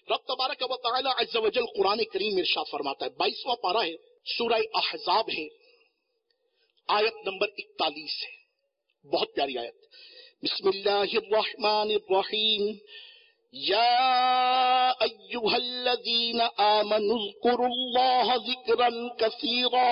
رب تبارک و تعالی عز و جل قرآن کریم میں ارشاد فرماتا ہے، 22واں پارہ ہے، سورہ احزاب ہے، آیت نمبر 41 ہے، بہت پیاری آیت۔ بسم اللہ الرحمن الرحیم، یا ایھا الذین آمنوا اذکروا اللہ ذکرا کثیرا۔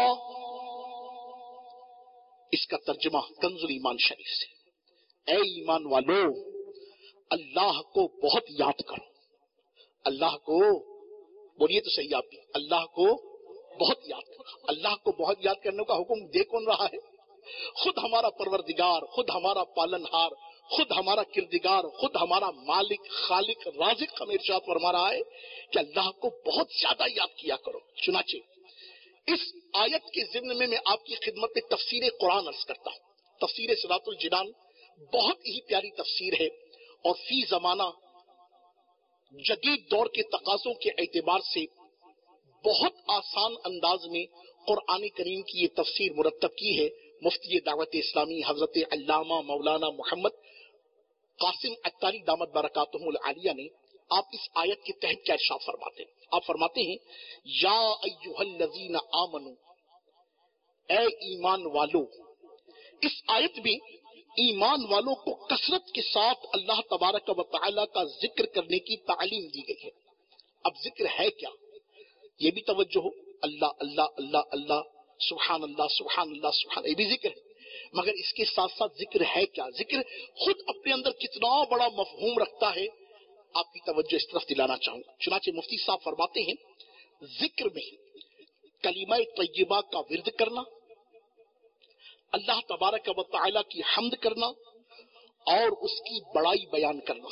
اس کا ترجمہ کنز الایمان شریف سے، اے ایمان والو اللہ کو بہت یاد کرو۔ اللہ کو بولیے تو صحیح، آپ بھی اللہ کو بہت یاد کرو۔ اللہ کو بہت یاد کرنے کا حکم دے کون رہا ہے؟ خود ہمارا پروردگار، خود ہمارا پالنہار، خود ہمارا کردگار، خود ہمارا مالک، خالق، رازق ہمیں ارشاد فرما رہا ہے کہ اللہ کو بہت زیادہ یاد کیا کرو۔ چنانچہ اس آیت کے ضمن میں آپ کی خدمت میں تفسیر قرآن عرض کرتا ہوں۔ تفسیر صراط الجنان بہت ہی پیاری تفسیر ہے، اور فی زمانہ جدید دور کے تقاضوں کے اعتبار سے بہت آسان انداز میں قرآن کریم کی یہ تفسیر مرتب کی ہے مفتی دعوت اسلامی حضرت علامہ مولانا محمد قاسم عطاری دامت برکاتہم العالیہ نے۔ آپ اس آیت کے تحت کیا ارشاد فرماتے ہیں؟ آپ فرماتے ہیں، یا ایھا الذین آمنو، اے ایمان والو۔ اس آیت میں ایمان والوں کو کثرت کے ساتھ اللہ تبارک و تعالی کا ذکر کرنے کی تعلیم دی گئی ہے۔ اب ذکر ہے کیا، یہ بھی توجہ ہو۔ اللہ اللہ اللہ اللہ، سبحان اللہ سبحان اللہ سبحان، یہ بھی ذکر ہے، مگر اس کے ساتھ ساتھ ذکر ہے کیا؟ ذکر خود اپنے اندر کتنا بڑا مفہوم رکھتا ہے، آپ کی توجہ اس طرف دلانا چاہوں گا۔ چنانچہ مفتی صاحب فرماتے ہیں، ذکر میں کلمہ طیبہ کا ورد کرنا، اللہ تبارک و تعالی کی حمد کرنا، اور اس کی بڑائی بیان کرنا،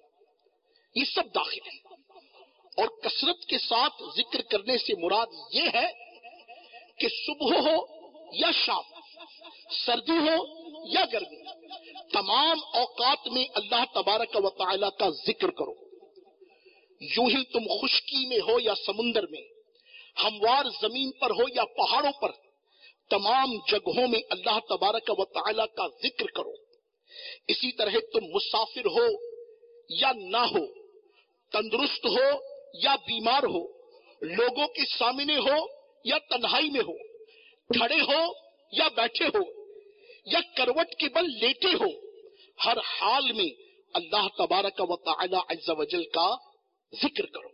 یہ سب داخل ہے۔ اور کثرت کے ساتھ ذکر کرنے سے مراد یہ ہے کہ صبح ہو یا شام، سردی ہو یا گرمی، تمام اوقات میں اللہ تبارک و تعالی کا ذکر کرو۔ یوں ہی تم خشکی میں ہو یا سمندر میں، ہموار زمین پر ہو یا پہاڑوں پر، تمام جگہوں میں اللہ تبارک و تعالی کا ذکر کرو۔ اسی طرح تم مسافر ہو یا نہ ہو، تندرست ہو یا بیمار ہو، لوگوں کے سامنے ہو یا تنہائی میں ہو، کھڑے ہو یا بیٹھے ہو، یا کروٹ کے بل لیٹے ہو، ہر حال میں اللہ تبارک و تعالی عز و جل کا ذکر کرو۔